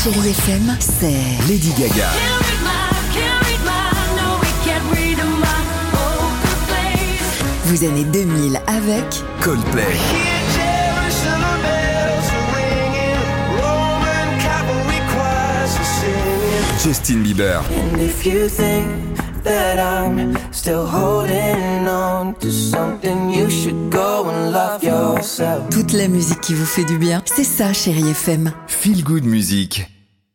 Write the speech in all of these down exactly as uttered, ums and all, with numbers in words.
Chérie F M, c'est Lady Gaga. Vos années deux mille avec Coldplay. Justin Bieber. And if you think that I'm still holding on to something, you should go and love yourself. toute la musique qui vous fait du bien. C'est ça, Chérie F M. Feel Good Music.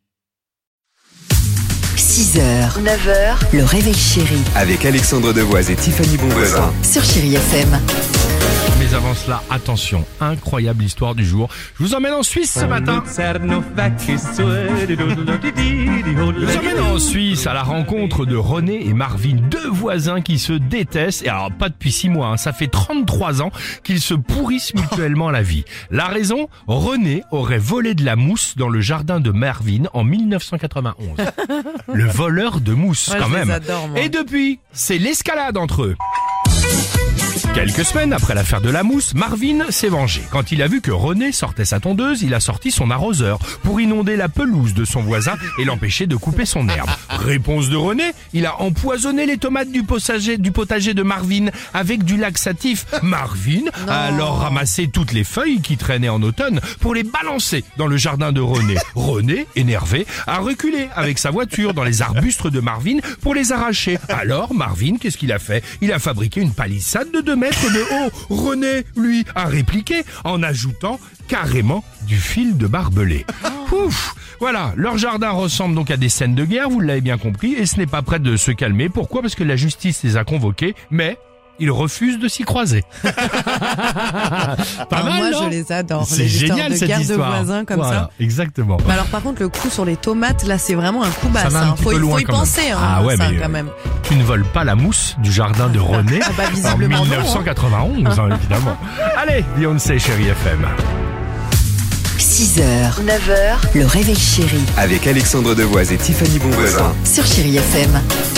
six heures, neuf heures, le réveil chéri Avec Alexandre Devoise et Tiffany Bonvoisin. sur Chérie F M. Mais avant cela, attention, incroyable histoire du jour. Je vous emmène en Suisse ce matin. Je vous emmène en Suisse à la rencontre de René et Marvin, deux voisins qui se détestent. Et alors, pas depuis six mois, hein, ça fait trente-trois ans qu'ils se pourrissent mutuellement la vie. La raison, René aurait volé de la mousse dans le jardin de Marvin en mille neuf cent quatre-vingt-onze. Le voleur de mousse, Ouais, quand je les même. adore, moi. Et depuis, c'est l'escalade entre eux. Quelques semaines après l'affaire de la mousse, Marvin s'est vengé. Quand il a vu que René sortait sa tondeuse, il a sorti son arroseur pour inonder la pelouse de son voisin et l'empêcher de couper son herbe. Réponse de René, il a empoisonné les tomates du potager, du potager de Marvin avec du laxatif. Marvin a alors ramassé toutes les feuilles qui traînaient en automne pour les balancer dans le jardin de René. René, énervé, a reculé avec sa voiture dans les arbustes de Marvin pour les arracher. Alors Marvin, qu'est-ce qu'il a fait? Il a fabriqué une palissade de deux mètres de haut. René, lui, a répliqué en ajoutant carrément du fil de barbelé. Ouf, voilà, leur jardin ressemble donc à des scènes de guerre, vous l'avez bien compris, et ce n'est pas prêt de se calmer. Pourquoi? Parce que la justice les a convoqués, mais ils refusent de s'y croiser. Pas Ah, mal, moi, non? je les adore. C'est les histoires génial de cette guerre histoire. de voisins comme Voilà, ça. exactement. Mais alors, par contre, le coup sur les tomates, là, c'est vraiment un coup bas. Ça va un hein. petit Faut, peu y- loin faut y quand même. penser, hein, Ah ouais, ça, mais, quand euh, même. Tu ne voles pas la mousse du jardin de René Ah bah, en visiblement non, mille neuf cent quatre-vingt-onze, hein, évidemment. Allez, Beyoncé, Chérie F M. six heures, neuf heures, le réveil chéri Avec Alexandre Devoise et Tiffany Bonvoisin. sur Chérie F M.